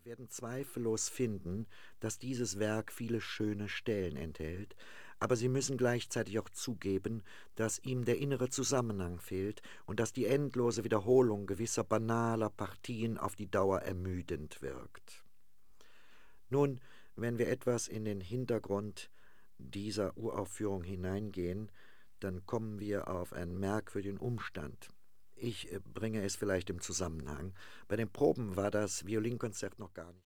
werden zweifellos finden, dass dieses Werk viele schöne Stellen enthält, aber Sie müssen gleichzeitig auch zugeben, dass ihm der innere Zusammenhang fehlt und dass die endlose Wiederholung gewisser banaler Partien auf die Dauer ermüdend wirkt. Nun, wenn wir etwas in den Hintergrund dieser Uraufführung hineingehen, dann kommen wir auf einen merkwürdigen Umstand. Ich bringe es vielleicht im Zusammenhang. Bei den Proben war das Violinkonzert noch gar nicht